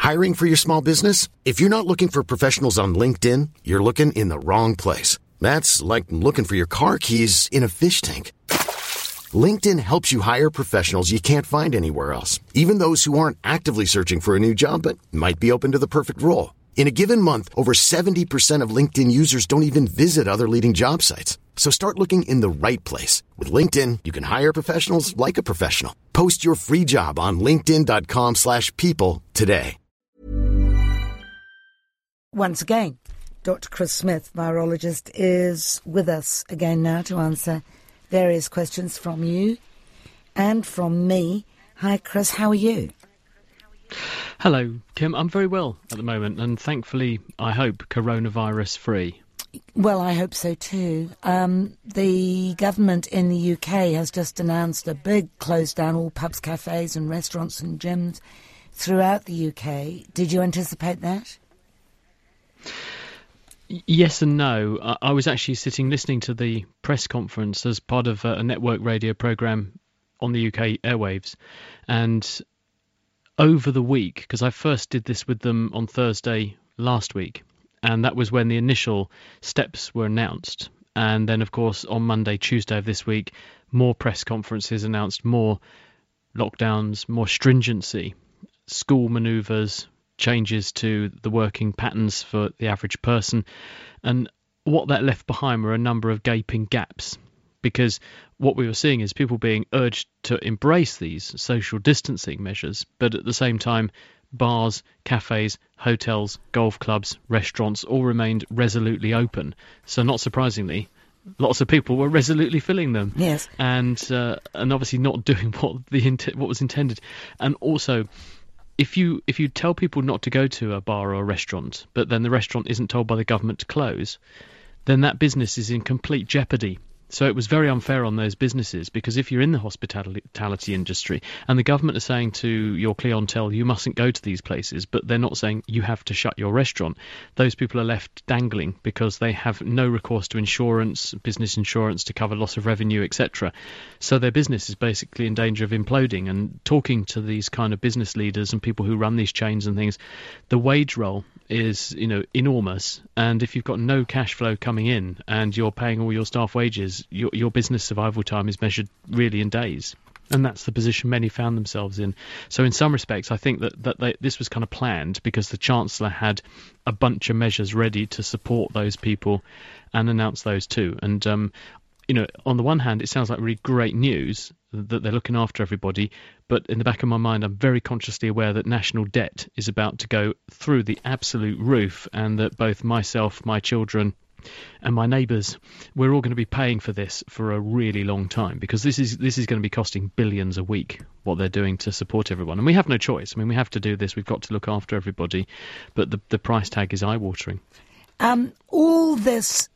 Hiring for your small business? If you're not looking for professionals on LinkedIn, you're looking in the wrong place. That's like looking for your car keys in a fish tank. LinkedIn helps you hire professionals you can't find anywhere else, even those who aren't actively searching for a new job but might be open to the perfect role. In a given month, over 70% of LinkedIn users don't even visit other leading job sites. So start looking in the right place. With LinkedIn, you can hire professionals like a professional. Post your free job on linkedin.com/people today. Once again, Dr. Chris Smith, virologist, is with us again now to answer various questions from you and from me. Hi, Chris, how are you? Hello, Kim. I'm very well at the moment, and thankfully, I hope, coronavirus free. Well, I hope so too. The government in the UK has just announced a big close down all pubs, cafes and restaurants and gyms throughout the UK. Did you anticipate that? Yes and no. I was actually sitting listening to the press conference as part of a network radio programme on the UK airwaves. And over the week, because I first did this with them on Thursday last week, and that was when the initial steps were announced. And then, of course, on Monday, Tuesday of this week, more press conferences announced more lockdowns, more stringency, school manoeuvres, changes to the working patterns for the average person. And what that left behind were a number of gaping gaps, because what we were seeing is people being urged to embrace these social distancing measures, but at the same time, bars, cafes, hotels, golf clubs, restaurants all remained resolutely open. So not surprisingly, lots of people were resolutely filling them. Yes. And obviously not doing what was intended. And also, if you tell people not to go to a bar or a restaurant, but then the restaurant isn't told by the government to close, then that business is in complete jeopardy. So it was very unfair on those businesses, because if you're in the hospitality industry and the government are saying to your clientele, you mustn't go to these places, but they're not saying you have to shut your restaurant, those people are left dangling because they have no recourse to insurance, business insurance to cover loss of revenue, etc. So their business is basically in danger of imploding. And talking to these kind of business leaders and people who run these chains and things, the wage roll is, enormous. And if you've got no cash flow coming in and you're paying all your staff wages, your business survival time is measured really in days. And that's the position many found themselves in. So in some respects, I think that this was kind of planned, because the Chancellor had a bunch of measures ready to support those people and announce those too. And, on the one hand, it sounds like really great news that they're looking after everybody. But in the back of my mind, I'm very consciously aware that national debt is about to go through the absolute roof, and that both myself, my children and my neighbours, we're all going to be paying for this for a really long time, because this is going to be costing billions a week, what they're doing to support everyone. And we have no choice. I mean, we have to do this. We've got to look after everybody. But the price tag is eye-watering. All this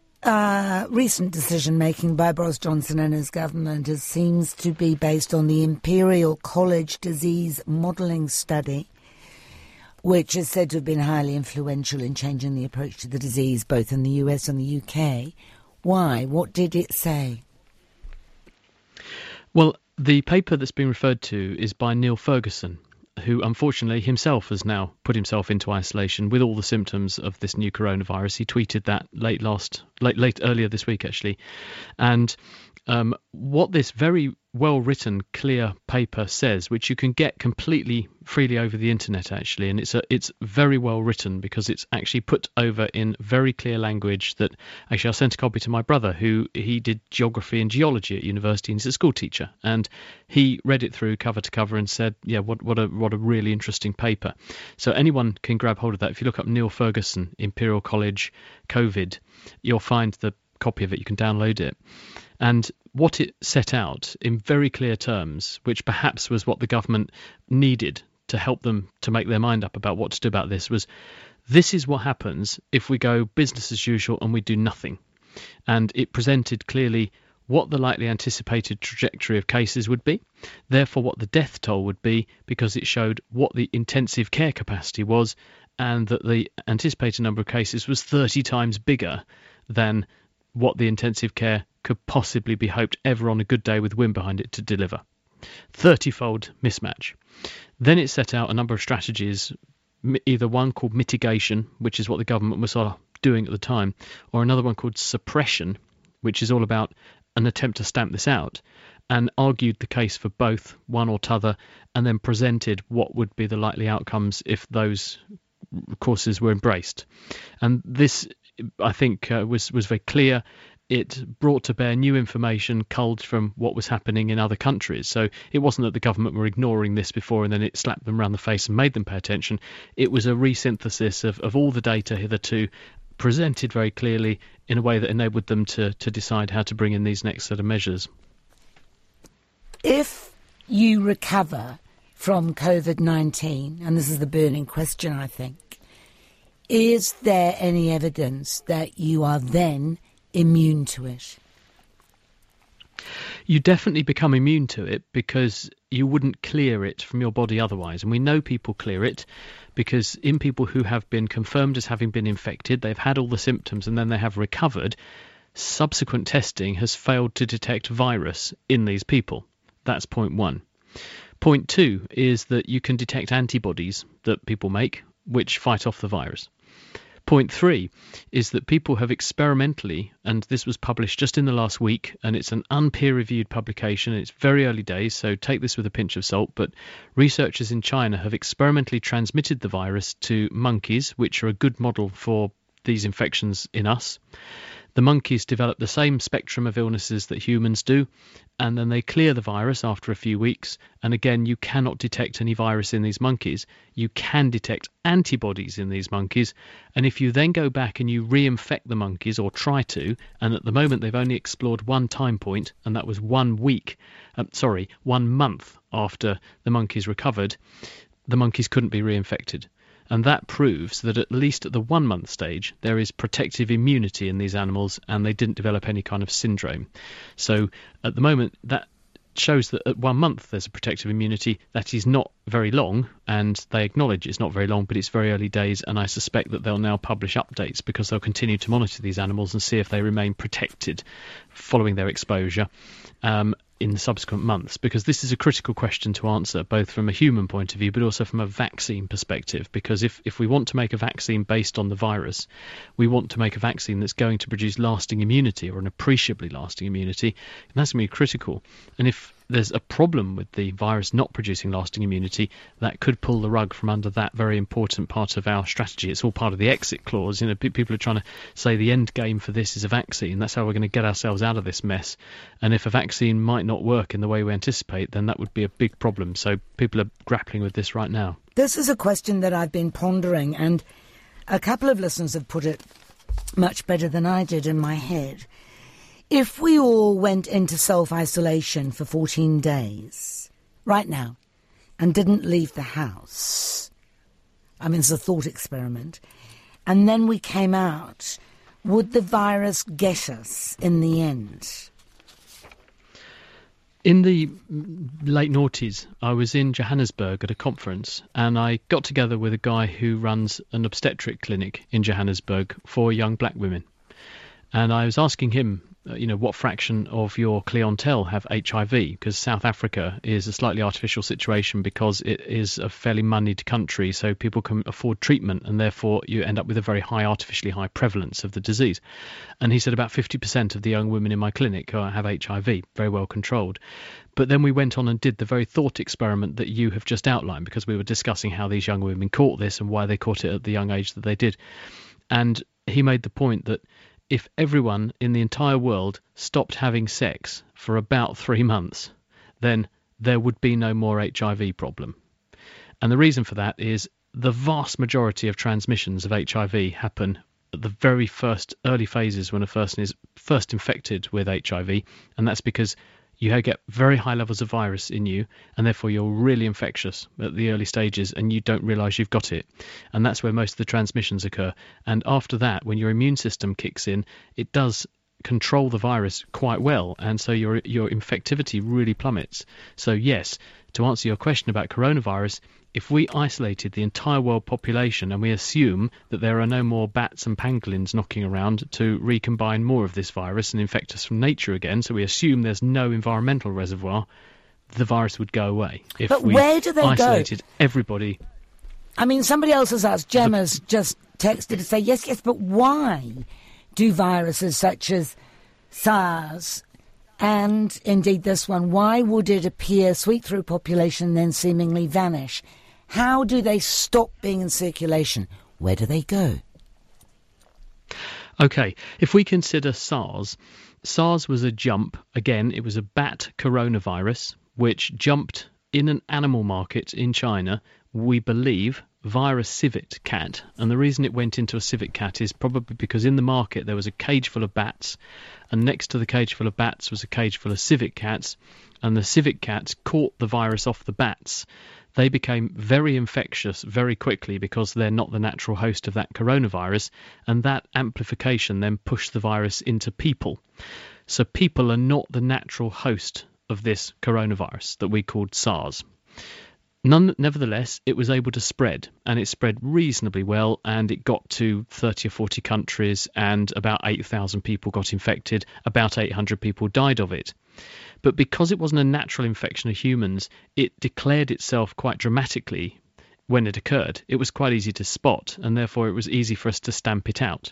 recent decision-making by Boris Johnson and his government seems to be based on the Imperial College Disease Modelling Study, which is said to have been highly influential in changing the approach to the disease, both in the US and the UK. Why? What did it say? Well, the paper that's been referred to is by Neil Ferguson, who unfortunately himself has now put himself into isolation with all the symptoms of this new coronavirus. He tweeted that earlier this week, actually. And what this very well-written, clear paper says, which you can get completely freely over the internet, actually, and it's very well written, because it's actually put over in very clear language that actually I sent a copy to my brother, who he did geography and geology at university, and he's a school teacher, and he read it through cover to cover and said, yeah, what a really interesting paper. So anyone can grab hold of that. If you look up Neil Ferguson, Imperial College COVID, you'll find the copy of it. You can download it. And what it set out in very clear terms, which perhaps was what the government needed to help them to make their mind up about what to do about this, was this is what happens if we go business as usual and we do nothing. And it presented clearly what the likely anticipated trajectory of cases would be, therefore what the death toll would be, because it showed what the intensive care capacity was, and that the anticipated number of cases was 30 times bigger than what the intensive care could possibly be hoped ever on a good day with wind behind it to deliver. 30-fold mismatch. Then it set out a number of strategies either one called mitigation, which is what the government was sort of doing at the time, or another one called suppression, which is all about an attempt to stamp this out, and argued the case for both, one or t'other, and then presented what would be the likely outcomes if those courses were embraced. And this, I think, was very clear. It brought to bear new information culled from what was happening in other countries. So it wasn't that the government were ignoring this before and then it slapped them around the face and made them pay attention. It was a resynthesis of all the data hitherto, presented very clearly in a way that enabled them to decide how to bring in these next set of measures. If you recover from COVID-19, and this is the burning question, I think, is there any evidence that you are then immune to it? You definitely become immune to it because you wouldn't clear it from your body otherwise. And we know people clear it because in people who have been confirmed as having been infected, they've had all the symptoms and then they have recovered, subsequent testing has failed to detect virus in these people. That's point one. Point two is that you can detect antibodies that people make which fight off the virus. Point three is that people have experimentally, and this was published just in the last week, and it's an unpeer-reviewed publication, it's very early days, so take this with a pinch of salt, but researchers in China have experimentally transmitted the virus to monkeys, which are a good model for these infections in us. The monkeys develop the same spectrum of illnesses that humans do, and then they clear the virus after a few weeks. And again, you cannot detect any virus in these monkeys. You can detect antibodies in these monkeys. And if you then go back and you reinfect the monkeys, or try to, and at the moment they've only explored one time point, and that was 1 month after the monkeys recovered, the monkeys couldn't be reinfected. And that proves that at least at the 1 month stage, there is protective immunity in these animals and they didn't develop any kind of syndrome. So at the moment, that shows that at 1 month there's a protective immunity. That is not very long, and they acknowledge it's not very long, but it's very early days, and I suspect that they'll now publish updates because they'll continue to monitor these animals and see if they remain protected following their exposure in subsequent months, because this is a critical question to answer, both from a human point of view, but also from a vaccine perspective, because if we want to make a vaccine based on the virus, we want to make a vaccine that's going to produce lasting immunity, or an appreciably lasting immunity, and that's going to be critical. And if there's a problem with the virus not producing lasting immunity, that could pull the rug from under that very important part of our strategy. It's all part of the exit clause. You know, people are trying to say the end game for this is a vaccine. That's how we're going to get ourselves out of this mess. And if a vaccine might not work in the way we anticipate, then that would be a big problem. So people are grappling with this right now. This is a question that I've been pondering, and a couple of listeners have put it much better than I did in my head. If we all went into self-isolation for 14 days, right now, and didn't leave the house, I mean, it's a thought experiment, and then we came out, would the virus get us in the end? In the late noughties, I was in Johannesburg at a conference, and I got together with a guy who runs an obstetric clinic in Johannesburg for young black women. And I was asking him, what fraction of your clientele have HIV? Because South Africa is a slightly artificial situation because it is a fairly moneyed country, so people can afford treatment, and therefore you end up with a very high, artificially high prevalence of the disease. And he said about 50% of the young women in my clinic have HIV, very well controlled. But then we went on and did the very thought experiment that you have just outlined, because we were discussing how these young women caught this and why they caught it at the young age that they did. And he made the point that if everyone in the entire world stopped having sex for about 3 months, then there would be no more HIV problem. And the reason for that is the vast majority of transmissions of HIV happen at the very first early phases when a person is first infected with HIV, and that's because you get very high levels of virus in you, and therefore you're really infectious at the early stages and you don't realise you've got it. And that's where most of the transmissions occur. And after that, when your immune system kicks in, it does control the virus quite well, and so your infectivity really plummets. So yes, to answer your question about coronavirus, if we isolated the entire world population and we assume that there are no more bats and pangolins knocking around to recombine more of this virus and infect us from nature again, so we assume there's no environmental reservoir, the virus would go away. If but we where do they isolated everybody. I mean, somebody else has asked, Gemma's just texted to say, yes, but why do viruses such as SARS and indeed this one, why would it appear, sweep through population, then seemingly vanish? How do they stop being in circulation? Where do they go? OK, if we consider SARS was a jump. Again, it was a bat coronavirus which jumped in an animal market in China, we believe, via a civet cat. And the reason it went into a civet cat is probably because in the market there was a cage full of bats, and next to the cage full of bats was a cage full of civet cats, and the civet cats caught the virus off the bats. They became very infectious very quickly because they're not the natural host of that coronavirus, and that amplification then pushed the virus into people. So people are not the natural host of this coronavirus that we called SARS. Nevertheless, it was able to spread, and it spread reasonably well, and it got to 30 or 40 countries, and about 8,000 people got infected, about 800 people died of it. But because it wasn't a natural infection of humans, it declared itself quite dramatically when it occurred. It was quite easy to spot, and therefore it was easy for us to stamp it out.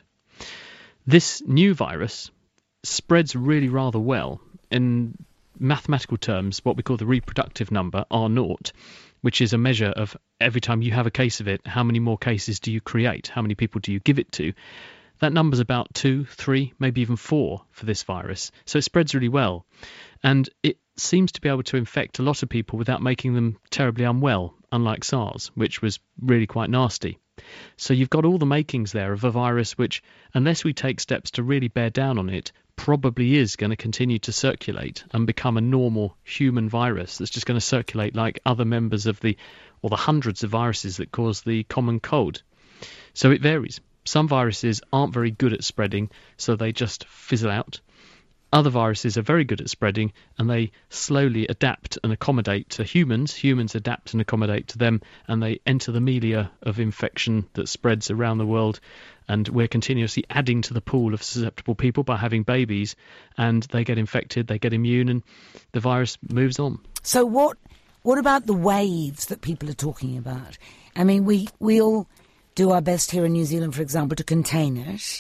This new virus spreads really rather well. In mathematical terms, what we call the reproductive number, R0, which is a measure of every time you have a case of it, how many more cases do you create? How many people do you give it to? That number's about 2, 3, maybe even 4 for this virus. So it spreads really well. And it seems to be able to infect a lot of people without making them terribly unwell, unlike SARS, which was really quite nasty. So you've got all the makings there of a virus which, unless we take steps to really bear down on it, probably is going to continue to circulate and become a normal human virus that's just going to circulate like other members of the hundreds of viruses that cause the common cold. So it varies. Some viruses aren't very good at spreading, so they just fizzle out. Other viruses are very good at spreading, and they slowly adapt and accommodate to humans. Humans adapt and accommodate to them, and they enter the milieu of infection that spreads around the world. And we're continuously adding to the pool of susceptible people by having babies, and they get infected, they get immune, and the virus moves on. So what about the waves that people are talking about? I mean, we all do our best here in New Zealand, for example, to contain it.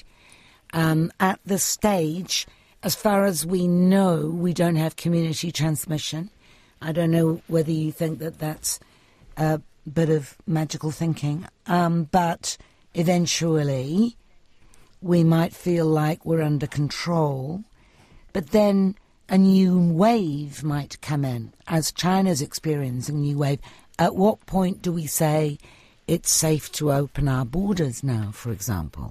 At this stage, as far as we know, we don't have community transmission. I don't know whether you think that that's a bit of magical thinking, but eventually we might feel like we're under control, but then a new wave might come in, as China's experiencing a new wave. At what point do we say it's safe to open our borders now, for example?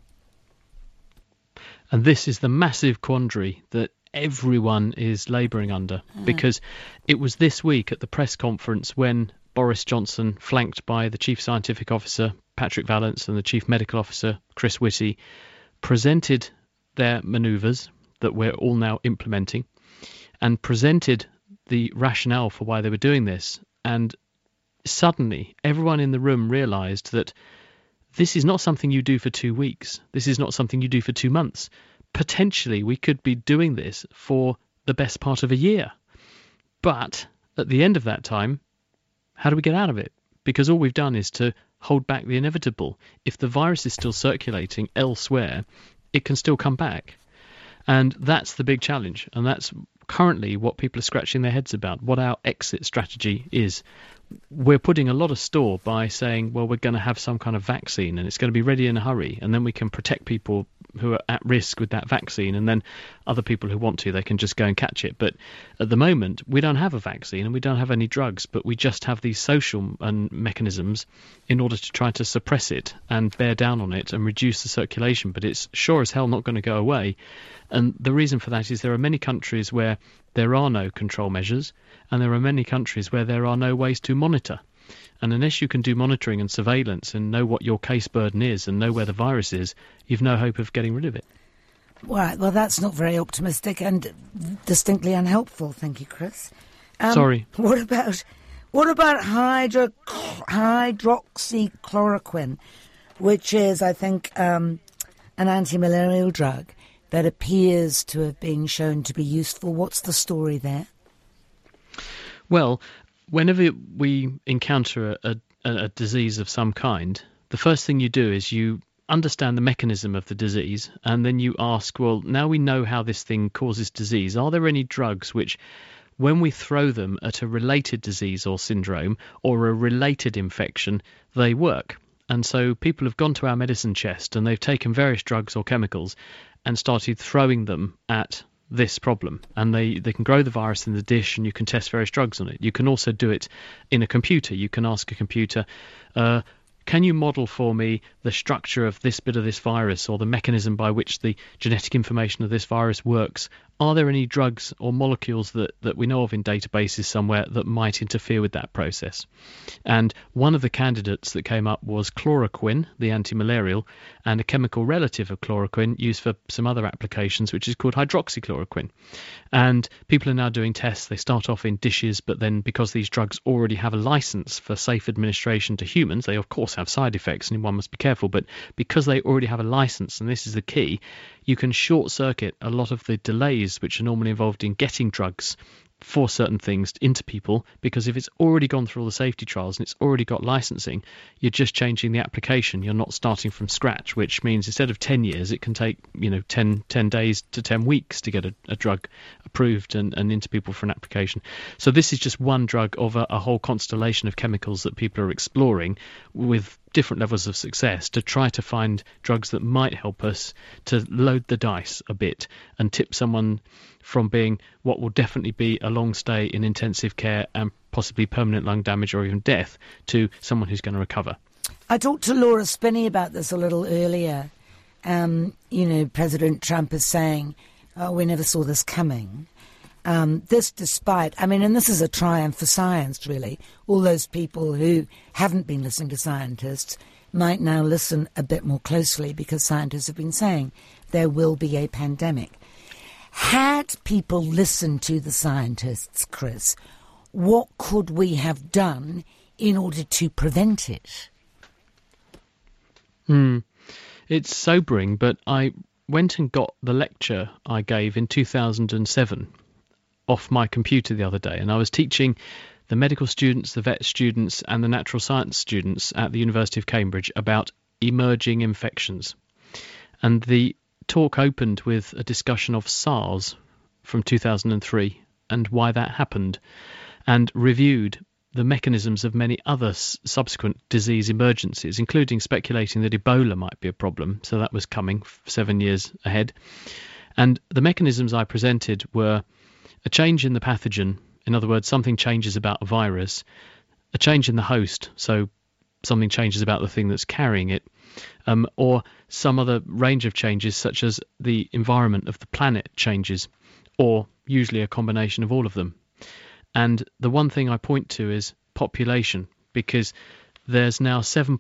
And this is the massive quandary that everyone is labouring under, because it was this week at the press conference when Boris Johnson, flanked by the Chief Scientific Officer, Patrick Vallance, and the Chief Medical Officer, Chris Whitty, presented their manoeuvres that we're all now implementing and presented the rationale for why they were doing this. And suddenly, everyone in the room realised that this is not something you do for 2 weeks. This is not something you do for 2 months. Potentially, we could be doing this for the best part of a year. But at the end of that time, how do we get out of it? Because all we've done is to hold back the inevitable. If the virus is still circulating elsewhere, it can still come back. And that's the big challenge. And that's currently what people are scratching their heads about, what our exit strategy is. We're putting a lot of store by saying, well, we're going to have some kind of vaccine and it's going to be ready in a hurry, and then we can protect people who are at risk with that vaccine, and then other people who want to, they can just go and catch it. But at the moment, we don't have a vaccine and we don't have any drugs, but we just have these social mechanisms in order to try to suppress it and bear down on it and reduce the circulation. But it's sure as hell not going to go away. And the reason for that is there are many countries where there are no control measures, and there are many countries where there are no ways to monitor. And unless you can do monitoring and surveillance and know what your case burden is and know where the virus is, you've no hope of getting rid of it. Right, well, that's not very optimistic and distinctly unhelpful. Thank you, Chris. Sorry. What about hydroxychloroquine, which is, I think, an anti-malarial drug that appears to have been shown to be useful? What's the story there? Well, whenever we encounter a a disease of some kind, the first thing you do is you understand the mechanism of the disease, and then you ask, well, now we know how this thing causes disease, are there any drugs which, when we throw them at a related disease or syndrome or a related infection, they work? And so people have gone to our medicine chest and they've taken various drugs or chemicals and started throwing them at this problem, and they can grow the virus in the dish, and you can test various drugs on it. You can also do it in a computer. You can ask a computer, can you model for me the structure of this bit of this virus, or the mechanism by which the genetic information of this virus works? Are there any drugs or molecules that we know of in databases somewhere that might interfere with that process? And one of the candidates that came up was chloroquine, the anti-malarial, and a chemical relative of chloroquine used for some other applications, which is called hydroxychloroquine. And people are now doing tests. They start off in dishes, but then because these drugs already have a license for safe administration to humans, they of course have side effects and one must be careful, but because they already have a license, and this is the key, you can short circuit a lot of the delays which are normally involved in getting drugs for certain things into people, because if it's already gone through all the safety trials and it's already got licensing, you're just changing the application. You're not starting from scratch, which means instead of 10 years, it can take 10 days to 10 weeks to get a drug approved and into people for an application. So this is just one drug of a whole constellation of chemicals that people are exploring with different levels of success to try to find drugs that might help us to load the dice a bit and tip someone from being what will definitely be a long stay in intensive care and possibly permanent lung damage or even death to someone who's going to recover. I talked to Laura Spinney about this a little earlier. President Trump is saying, we never saw this coming. This despite, and this is a triumph for science, really. All those people who haven't been listening to scientists might now listen a bit more closely, because scientists have been saying there will be a pandemic. Had people listened to the scientists, Chris, what could we have done in order to prevent it? It's sobering, but I went and got the lecture I gave in 2007 off my computer the other day, and I was teaching the medical students, the vet students and the natural science students at the University of Cambridge about emerging infections. And the talk opened with a discussion of SARS from 2003 and why that happened, and reviewed the mechanisms of many other subsequent disease emergencies, including speculating that Ebola might be a problem. So that was coming 7 years ahead. And the mechanisms I presented were a change in the pathogen, in other words, something changes about a virus, a change in the host, so something changes about the thing that's carrying it, or some other range of changes such as the environment of the planet changes, or usually a combination of all of them. And the one thing I point to is population, because there's now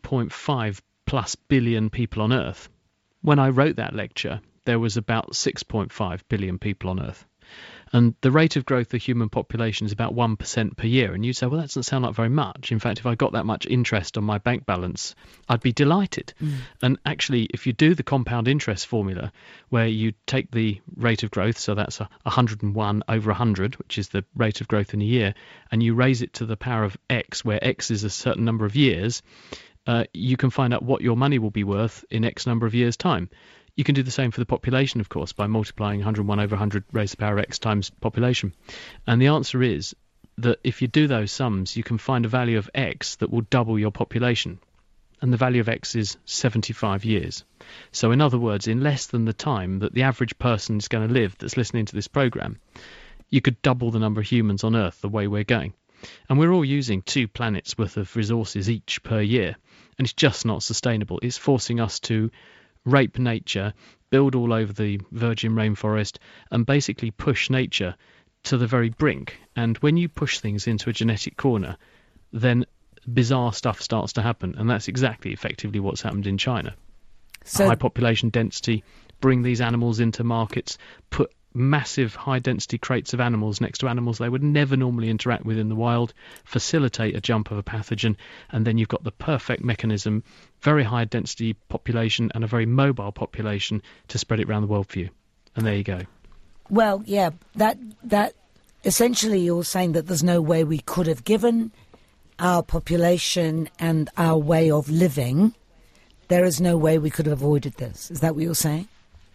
7.5 plus billion people on Earth. When I wrote that lecture, there was about 6.5 billion people on Earth. And the rate of growth of the human population is about 1% per year. And you'd say, well, that doesn't sound like very much. In fact, if I got that much interest on my bank balance, I'd be delighted. And actually, if you do the compound interest formula, where you take the rate of growth, so that's 101 over 100, which is the rate of growth in a year, and you raise it to the power of x, where x is a certain number of years, you can find out what your money will be worth in x number of years' time. You can do the same for the population, of course, by multiplying 101 over 100 raised to the power x times population. And the answer is that if you do those sums, you can find a value of x that will double your population. And the value of x is 75 years. So in other words, in less than the time that the average person is going to live that's listening to this program, you could double the number of humans on Earth the way we're going. And we're all using 2 planets worth of resources each per year. And it's just not sustainable. It's forcing us to rape nature, build all over the virgin rainforest, and basically push nature to the very brink. And when you push things into a genetic corner, then bizarre stuff starts to happen. And that's exactly effectively what's happened in China. So, high population density, bring these animals into markets, put massive high-density crates of animals next to animals they would never normally interact with in the wild, facilitate a jump of a pathogen, and then you've got the perfect mechanism, very high-density population and a very mobile population to spread it around the world for you. And there you go. Well, yeah, that essentially you're saying that there's no way we could have given our population and our way of living, there is no way we could have avoided this. Is that what you're saying?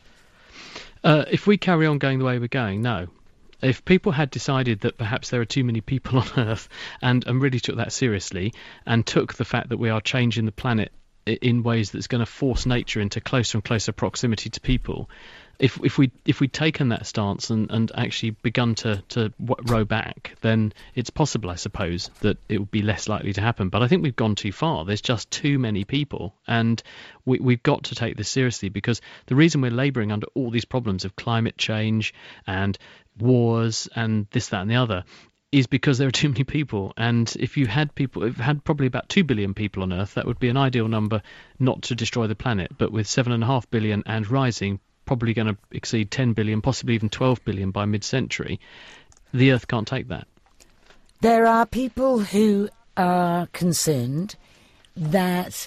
If we carry on going the way we're going, no. If people had decided that perhaps there are too many people on Earth and really took that seriously and took the fact that we are changing the planet in ways that's going to force nature into closer and closer proximity to people, if we'd taken that stance and actually begun to row back, then it's possible, I suppose, that it would be less likely to happen. But I think we've gone too far. There's just too many people, and we've got to take this seriously, because the reason we're labouring under all these problems of climate change and wars and this, that and the other is because there are too many people. And if you had probably about 2 billion people on Earth, that would be an ideal number not to destroy the planet. But with 7.5 billion and rising, probably going to exceed 10 billion, possibly even 12 billion by mid-century, the Earth can't take that. There are people who are concerned that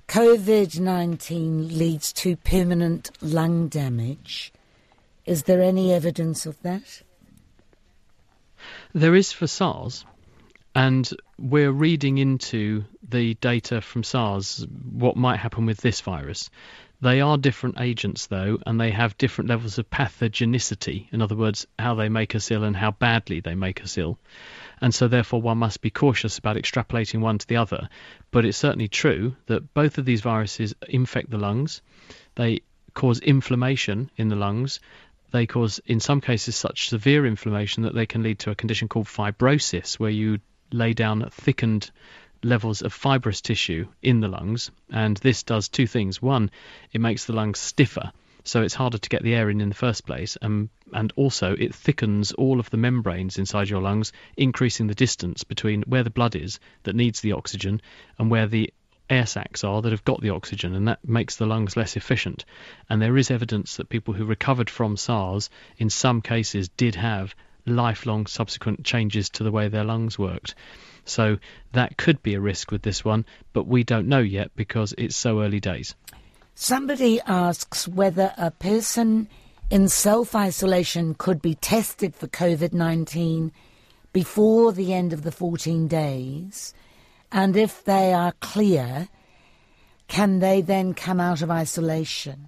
COVID-19 leads to permanent lung damage. Is there any evidence of that? There is for SARS, and we're reading into the data from SARS what might happen with this virus. They are different agents, though, and they have different levels of pathogenicity. In other words, how they make us ill and how badly they make us ill. And so, therefore, one must be cautious about extrapolating one to the other. But it's certainly true that both of these viruses infect the lungs. They cause inflammation in the lungs. They cause, in some cases, such severe inflammation that they can lead to a condition called fibrosis, where you lay down thickened levels of fibrous tissue in the lungs. And this does two things. One, it makes the lungs stiffer, so it's harder to get the air in the first place. And also, it thickens all of the membranes inside your lungs, increasing the distance between where the blood is that needs the oxygen and where the air sacs are that have got the oxygen, and that makes the lungs less efficient. And there is evidence that people who recovered from SARS in some cases did have lifelong subsequent changes to the way their lungs worked. So that could be a risk with this one, but we don't know yet because it's so early days. Somebody asks whether a person in self-isolation could be tested for COVID-19 before the end of the 14 days, and if they are clear, can they then come out of isolation?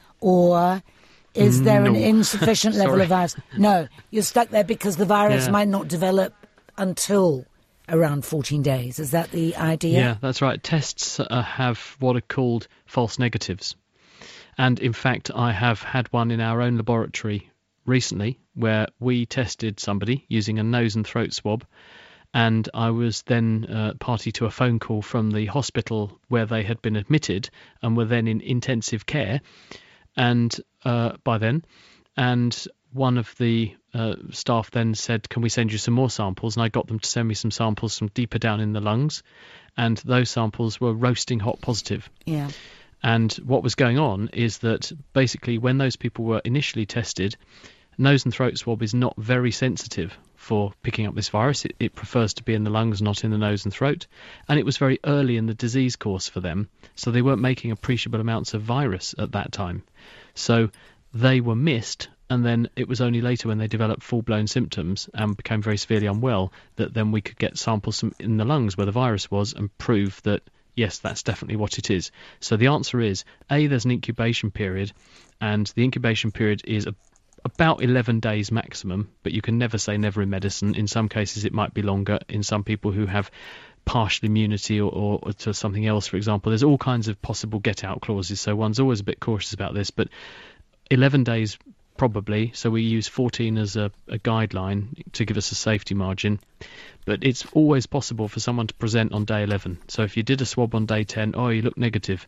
Or is there an insufficient level of virus? No, you're stuck there because the virus might not develop until around 14 days. Is that the idea? Yeah, that's right. Tests have what are called false negatives. And in fact, I have had one in our own laboratory recently where we tested somebody using a nose and throat swab. And I was then party to a phone call from the hospital where they had been admitted and were then in intensive care. And by then, and one of the staff then said, "Can we send you some more samples?" And I got them to send me some samples from deeper down in the lungs, and those samples were roasting hot positive. Yeah. And what was going on is that basically when those people were initially tested, nose and throat swab is not very sensitive for picking up this virus. It prefers to be in the lungs, not in the nose and throat. And it was very early in the disease course for them, so they weren't making appreciable amounts of virus at that time. So they were missed, and then it was only later when they developed full-blown symptoms and became very severely unwell that then we could get samples in the lungs where the virus was and prove that, yes, that's definitely what it is. So the answer is, A, there's an incubation period, and the incubation period is about 11 days maximum, but you can never say never in medicine. In some cases it might be longer. In some people who have partial immunity or to something else, for example, there's all kinds of possible get-out clauses, so one's always a bit cautious about this, but 11 days probably, so we use 14 as a guideline to give us a safety margin. But it's always possible for someone to present on day 11. So if you did a swab on day 10, you look negative,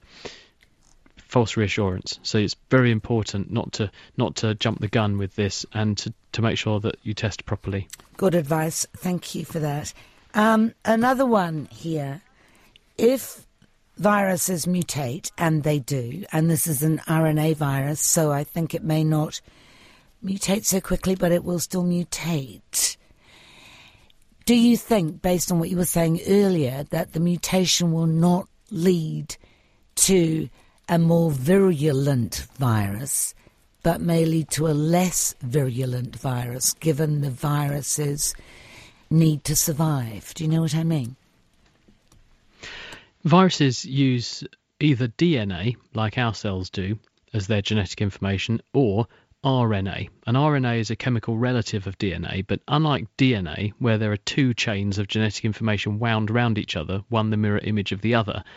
false reassurance. So it's very important not to jump the gun with this, and to make sure that you test properly. Good advice. Thank you for that. Another one here. If viruses mutate, and they do, and this is an RNA virus, so I think it may not mutate so quickly, but it will still mutate. Do you think, based on what you were saying earlier, that the mutation will not lead to a more virulent virus, but may lead to a less virulent virus, given the viruses need to survive? Do you know what I mean? Viruses use either DNA, like our cells do, as their genetic information, or RNA. And RNA is a chemical relative of DNA, but unlike DNA, where there are two chains of genetic information wound around each other, one the mirror image of the other,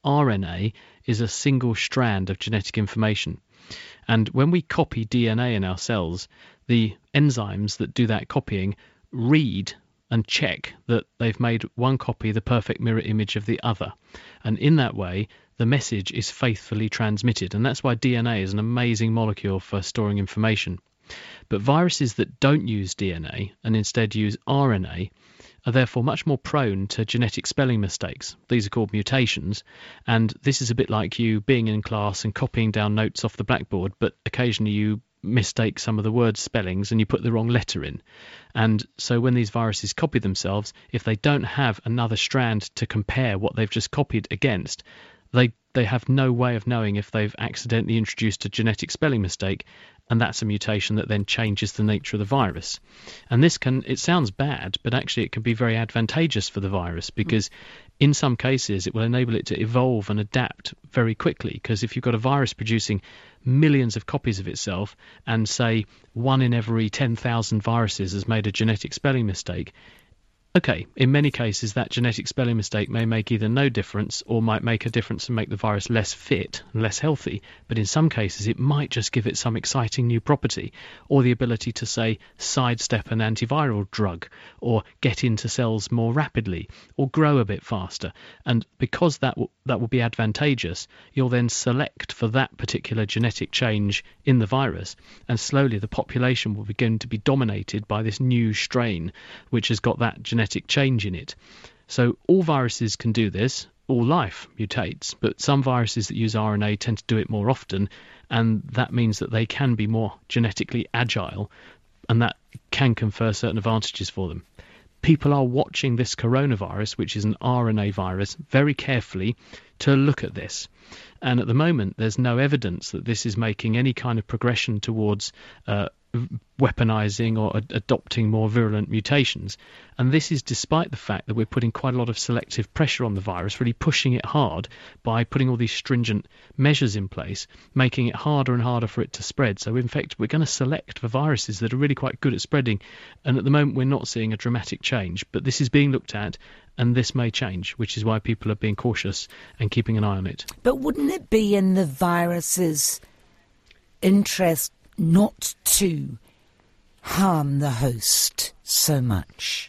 RNA is a single strand of genetic information. And when we copy DNA in our cells, the enzymes that do that copying read and check that they've made one copy the perfect mirror image of the other. And in that way, the message is faithfully transmitted. And that's why DNA is an amazing molecule for storing information. But viruses that don't use DNA and instead use RNA are therefore much more prone to genetic spelling mistakes. These are called mutations, and this is a bit like you being in class and copying down notes off the blackboard, but occasionally you mistake some of the word spellings and you put the wrong letter in. And so when these viruses copy themselves, if they don't have another strand to compare what they've just copied against, they have no way of knowing if they've accidentally introduced a genetic spelling mistake, and that's a mutation that then changes the nature of the virus. And it sounds bad, but actually it can be very advantageous for the virus, because in some cases it will enable it to evolve and adapt very quickly. Because if you've got a virus producing millions of copies of itself, and say 1 in every 10,000 viruses has made a genetic spelling mistake, okay, in many cases that genetic spelling mistake may make either no difference or might make a difference and make the virus less fit and less healthy, but in some cases it might just give it some exciting new property, or the ability to, say, sidestep an antiviral drug, or get into cells more rapidly, or grow a bit faster. And because that will be advantageous, you'll then select for that particular genetic change in the virus, and slowly the population will begin to be dominated by this new strain which has got that genetic change in it. So all viruses can do this, all life mutates, but some viruses that use RNA tend to do it more often, and that means that they can be more genetically agile, and that can confer certain advantages for them. People are watching this coronavirus, which is an RNA virus, very carefully to look at this. And at the moment, there's no evidence that this is making any kind of progression towards weaponizing or adopting more virulent mutations. And this is despite the fact that we're putting quite a lot of selective pressure on the virus, really pushing it hard by putting all these stringent measures in place, making it harder and harder for it to spread. So in fact, we're going to select for viruses that are really quite good at spreading. And at the moment, we're not seeing a dramatic change, but this is being looked at, and this may change, which is why people are being cautious and keeping an eye on it. But wouldn't it be in the virus's interest not to harm the host so much?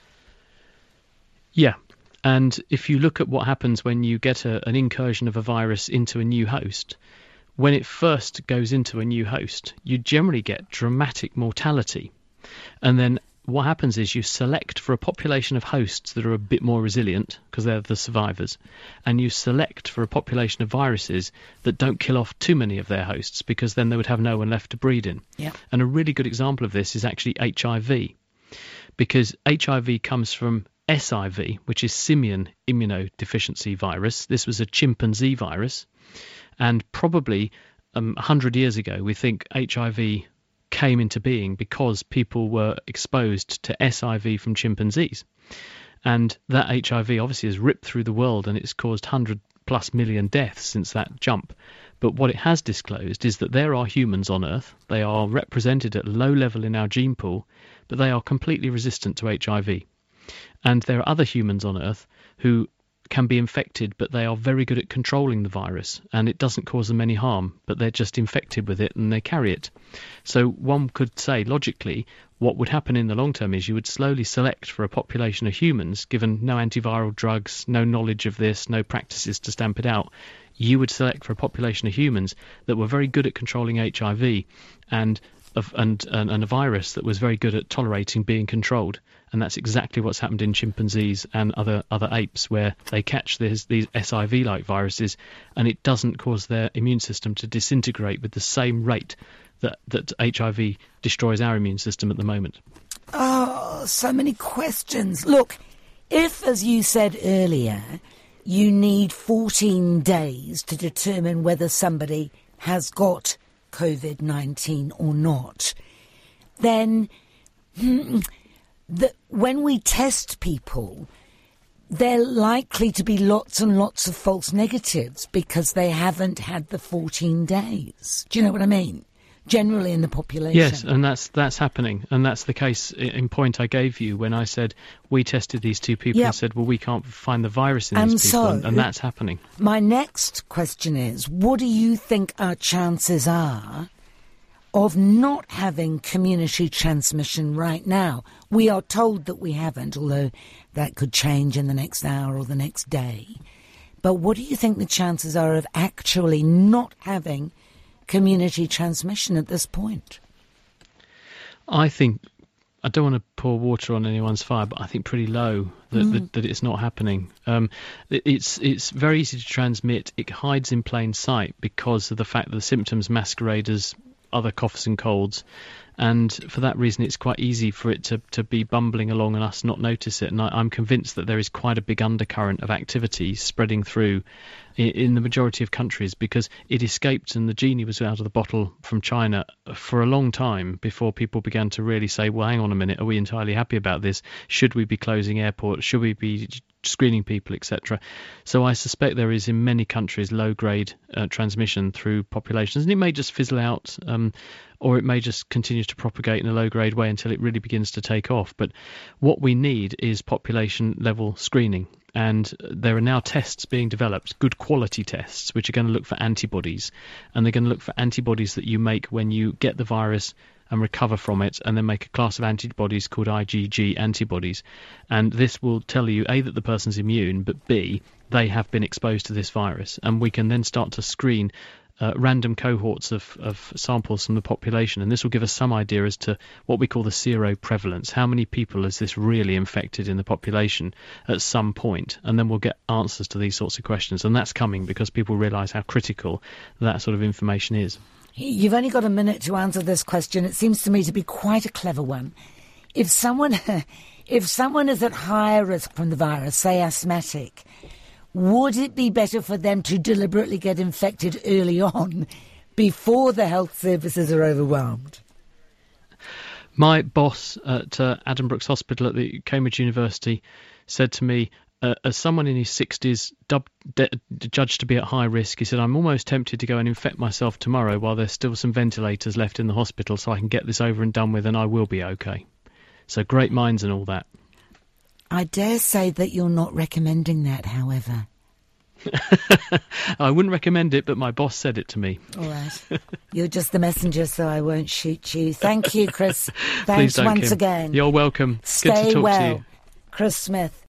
Yeah, and if you look at what happens when you get an incursion of a virus into a new host, when it first goes into a new host, you generally get dramatic mortality. And then what happens is you select for a population of hosts that are a bit more resilient, because they're the survivors, and you select for a population of viruses that don't kill off too many of their hosts, because then they would have no one left to breed in. Yeah. And a really good example of this is actually HIV, because HIV comes from SIV, which is simian immunodeficiency virus. This was a chimpanzee virus, and probably 100 years ago we think HIV came into being because people were exposed to SIV from chimpanzees. And that HIV obviously has ripped through the world, and it's caused 100+ million deaths since that jump. But what it has disclosed is that there are humans on Earth. They are represented at low level in our gene pool, but they are completely resistant to HIV. And there are other humans on Earth who can be infected, but they are very good at controlling the virus, and it doesn't cause them any harm, but they're just infected with it and they carry it. So one could say, logically, what would happen in the long term is you would slowly select for a population of humans, given no antiviral drugs, no knowledge of this, no practices to stamp it out. You would select for a population of humans that were very good at controlling HIV and a virus that was very good at tolerating being controlled. And that's exactly what's happened in chimpanzees and other apes, where they catch these SIV-like viruses, and it doesn't cause their immune system to disintegrate with the same rate that HIV destroys our immune system at the moment. Oh, so many questions. Look, if, as you said earlier, you need 14 days to determine whether somebody has got COVID-19 or not, then when we test people, there are likely to be lots and lots of false negatives because they haven't had the 14 days. Do you know what I mean? Generally in the population. Yes, and that's happening, and that's the case in point I gave you when I said we tested these two people and said, well, we can't find the virus in these people, and that's happening. My next question is, what do you think our chances are of not having community transmission right now? We are told that we haven't, although that could change in the next hour or the next day. But what do you think the chances are of actually not having community transmission at this point? I think, I don't want to pour water on anyone's fire, but I think pretty low that it's not happening. It's very easy to transmit. It hides in plain sight because of the fact that the symptoms masquerade as other coughs and colds, and for that reason it's quite easy for it to be bumbling along and us not notice it. And I'm convinced that there is quite a big undercurrent of activity spreading through in the majority of countries, because it escaped and the genie was out of the bottle from China for a long time before people began to really say, well, hang on a minute, are we entirely happy about this? Should we be closing airports? Should we be screening people, etc.? So I suspect there is in many countries low-grade transmission through populations, and it may just fizzle out, or it may just continue to propagate in a low-grade way until it really begins to take off. But what we need is population-level screening. And there are now tests being developed, good quality tests, which are going to look for antibodies. And they're going to look for antibodies that you make when you get the virus and recover from it, and then make a class of antibodies called IgG antibodies. And this will tell you, A, that the person's immune, but B, they have been exposed to this virus. And we can then start to screen random cohorts of samples from the population, and this will give us some idea as to what we call the seroprevalence. How many people is this really infected in the population at some point? And then we'll get answers to these sorts of questions, and that's coming because people realise how critical that sort of information is. You've only got a minute to answer this question. It seems to me to be quite a clever one. If someone is at higher risk from the virus, say asthmatic, would it be better for them to deliberately get infected early on before the health services are overwhelmed? My boss at Addenbrooke's Hospital at the Cambridge University said to me, as someone in his 60s judged to be at high risk, he said, I'm almost tempted to go and infect myself tomorrow while there's still some ventilators left in the hospital so I can get this over and done with and I will be okay. So great minds and all that. I dare say that you're not recommending that, however. I wouldn't recommend it, but my boss said it to me. All right. You're just the messenger, so I won't shoot you. Thank you, Chris. Thanks once again. You're welcome. Stay Good to talk well. to you. Chris Smith.